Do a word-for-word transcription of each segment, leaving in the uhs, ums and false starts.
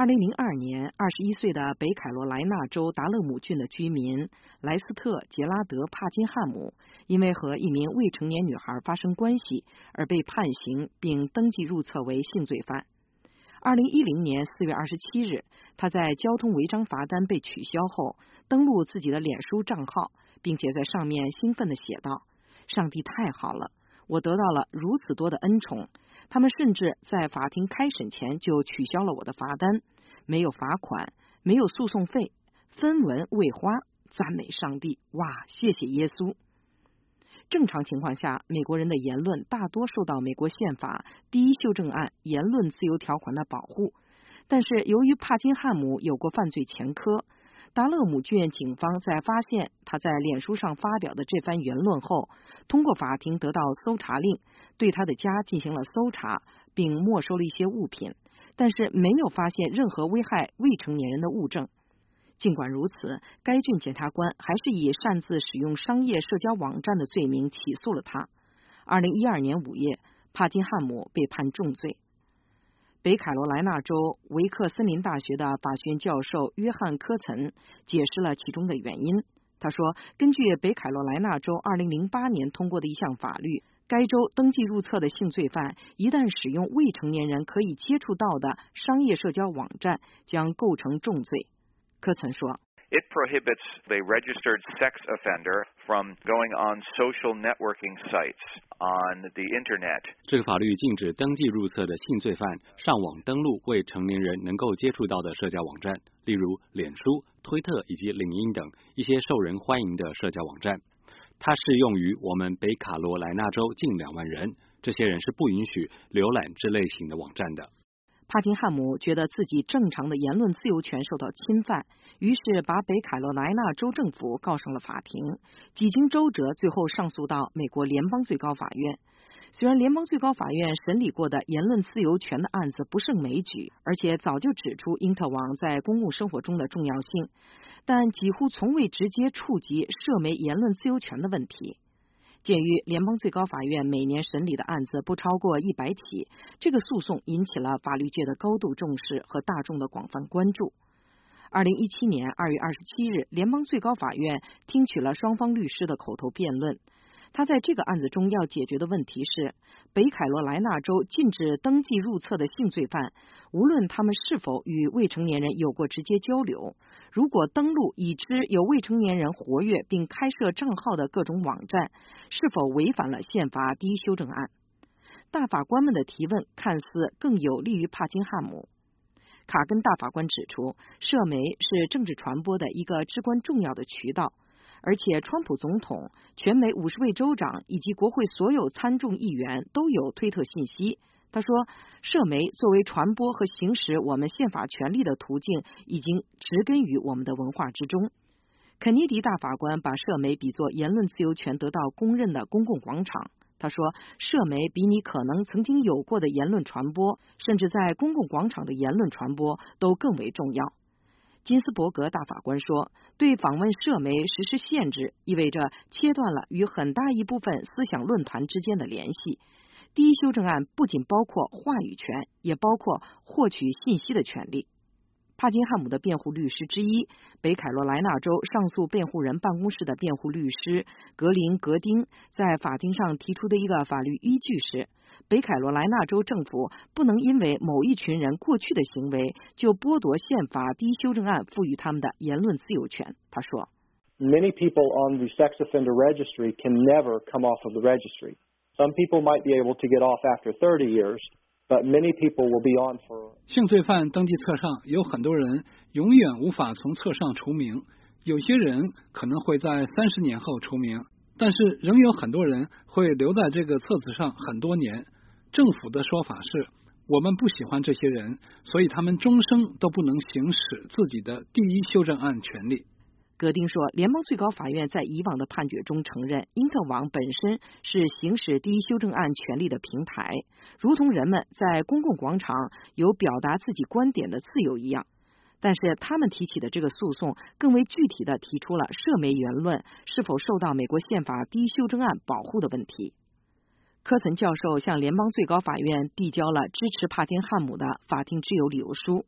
二零零二年，二十一岁的北卡罗来纳州达勒姆郡的居民莱斯特·杰拉德·帕金汉姆，因为和一名未成年女孩发生关系而被判刑并登记入册为性罪犯。二零一零年四月二十七日，他在交通违章罚单被取消后，登录自己的脸书账号，并且在上面兴奋地写道：“上帝太好了，我得到了如此多的恩宠。他们甚至在法庭开审前就取消了我的罚单，没有罚款，没有诉讼费，分文未花，赞美上帝！哇，谢谢耶稣！”正常情况下，美国人的言论大多受到美国宪法第一修正案言论自由条款的保护，但是由于帕金汉姆有过犯罪前科，达勒姆郡警方在发现他在脸书上发表的这番言论后，通过法庭得到搜查令，对他的家进行了搜查，并没收了一些物品，但是没有发现任何危害未成年人的物证。尽管如此，该郡检察官还是以擅自使用商业社交网站的罪名起诉了他。二零一二年五月，帕金汉姆被判重罪。北卡罗来纳州维克森林大学的法学院教授约翰·科岑解释了其中的原因。他说，根据北卡罗来纳州二零零八年通过的一项法律，该州登记入册的性罪犯一旦使用未成年人可以接触到的商业社交网站，将构成重罪。科岑说 It prohibits a registered sex offender from going on social networking sites on the Internet. 这个法律禁止登记入册的性罪犯上网登录未成年人能够接触到的社交网站，例如脸书、推特以及领英等一些受人欢迎的社交网站。它适用于我们北卡罗来纳州近两万人，这些人是不允许浏览这类型的网站的。 帕金汉姆觉得自己正常的言论自由权受到侵犯，于是把北卡罗来纳州政府告上了法庭。几经周折，最后上诉到美国联邦最高法院。虽然联邦最高法院审理过的言论自由权的案子不胜枚举，而且早就指出因特网在公共生活中的重要性，但几乎从未直接触及涉媒言论自由权的问题。鉴于联邦最高法院每年审理的案子不超过一百起，这个诉讼引起了法律界的高度重视和大众的广泛关注。二零一七年二月二十七日，联邦最高法院听取了双方律师的口头辩论。他在这个案子中要解决的问题是，北卡罗来纳州禁止登记入册的性罪犯，无论他们是否与未成年人有过直接交流，如果登录已知有未成年人活跃并开设账号的各种网站，是否违反了宪法第一修正案。大法官们的提问看似更有利于帕金汉姆。卡根大法官指出，社媒是政治传播的一个至关重要的渠道，而且川普总统、全美五十位州长以及国会所有参众议员都有推特信息。他说，社媒作为传播和行使我们宪法权利的途径，已经植根于我们的文化之中。肯尼迪大法官把社媒比作言论自由权得到公认的公共广场。他说，社媒比你可能曾经有过的言论传播，甚至在公共广场的言论传播都更为重要。金斯伯格大法官说，对访问社媒实施限制，意味着切断了与很大一部分思想论坛之间的联系。第一修正案不仅包括话语权，也包括获取信息的权利。帕金汉姆的辩护律师之一，北卡罗来纳州上诉辩护人办公室的辩护律师格林·格丁在法庭上提出的一个法律依据是，北卡罗来纳州政府不能因为某一群人过去的行为就剥夺宪法第一修正案赋予他们的言论自由权。他说 Many people on the sex offender registry can never come off of the registry. Some people might be able to get off after thirty years.But many people will be on for 性罪犯登记册上有很多人永远无法从册上除名，有些人可能会在三十年后除名，但是仍有很多人会留在这个册子上很多年。政府的说法是，我们不喜欢这些人，所以他们终生都不能行使自己的第一修正案权利。 格丁说，联邦最高法院在以往的判决中承认，因特网本身是行使第一修正案权利的平台，如同人们在公共广场有表达自己观点的自由一样。但是他们提起的这个诉讼更为具体地提出了社媒言论是否受到美国宪法第一修正案保护的问题。科岑教授向联邦最高法院递交了支持帕金汉姆的法庭之友理由书。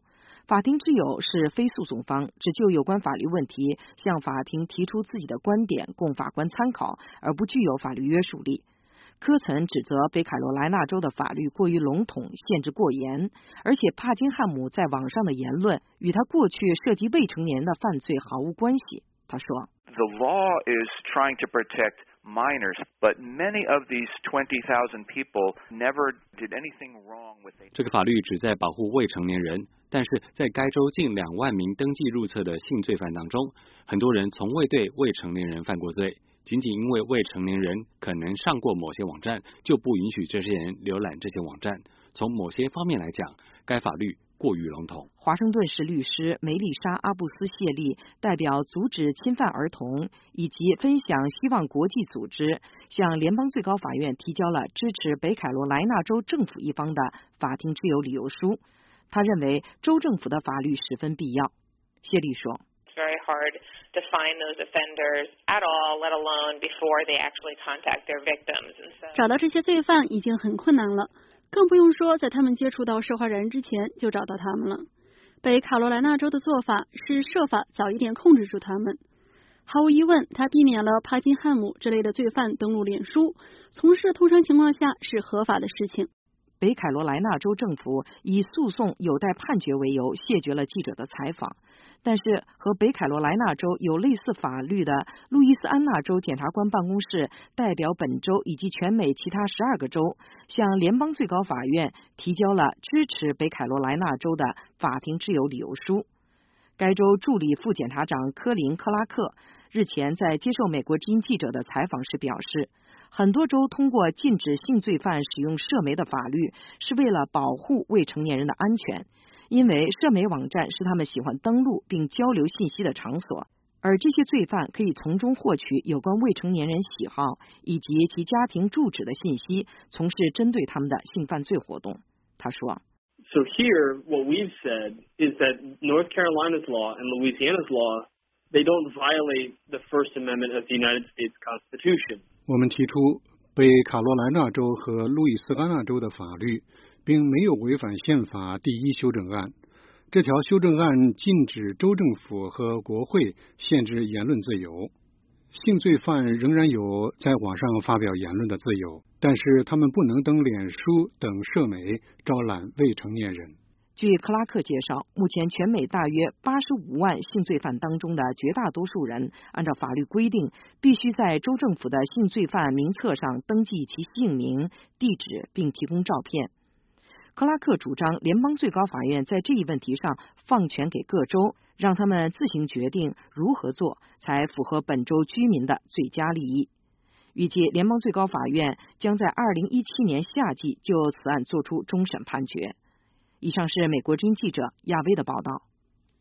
法庭之友是非诉讼方，只就有关法律问题向法庭提出自己的观点供法官参考，而不具有法律约束力。科岑指责北卡罗来纳州的法律过于笼统，限制过严，而且帕金汉姆在网上的言论与他过去涉及未成年人的犯罪毫无关系。他说 The law is trying to protect minors, but many of these twenty thousand people never did anything wrong with it. 这个法律旨在保护未成年人，但是在该州近两万名登记入册的性罪犯当中，很多人从未对未成年人犯过罪。仅仅因为未成年人可能上过某些网站，就不允许这些人浏览这些网站。从某些方面来讲，该法律过于笼统。 华盛顿市律师梅丽莎·阿布斯谢利代表阻止侵犯儿童以及分享希望国际组织，向联邦最高法院提交了支持北卡罗来纳州政府一方的法庭之友理由书。他认为州政府的法律十分必要。谢利说 very hard to find those offenders at all, let alone before they actually contact their victims. And so, 找到这些罪犯已经很困难了，更不用说在他们接触到受害人之前就找到他们了。北卡罗来纳州的做法是设法早一点控制住他们。毫无疑问，他避免了帕金汉姆这类的罪犯登录脸书，从事通常情况下是合法的事情。 北卡罗来纳州政府以诉讼有待判决为由谢绝了记者的采访，但是和北卡罗来纳州有类似法律的路易斯安那州检察官办公室代表本州以及全美其他十二个州，向联邦最高法院提交了支持北卡罗来纳州的法庭之友理由书。该州助理副检察长科林·克拉克日前在接受美国之音记者的采访时表示，很多州通过禁止性罪犯使用社媒的法律是为了保护未成年人的安全，因为社媒网站是他们喜欢登录并交流信息的场所，而这些罪犯可以从中获取有关未成年人喜好以及其家庭住址的信息，从事针对他们的性犯罪活动。他说 So here, what we've said is that North Carolina's law and Louisiana's law, they don't violate the First Amendment of the United States Constitution. 我们提出北卡罗来纳州和路易斯安那州的法律并没有违反宪法第一修正案。这条修正案禁止州政府和国会限制言论自由。性罪犯仍然有在网上发表言论的自由，但是他们不能登脸书等社媒招揽未成年人。 据克拉克介绍，目前全美大约八十五万性罪犯当中的绝大多数人按照法律规定必须在州政府的性罪犯名册上登记其姓名、地址并提供照片。克拉克主张联邦最高法院在这一问题上放权给各州，让他们自行决定如何做才符合本州居民的最佳利益。预计联邦最高法院将在二零一七年夏季就此案作出终审判决。以上是美国之音记者亚薇的报道。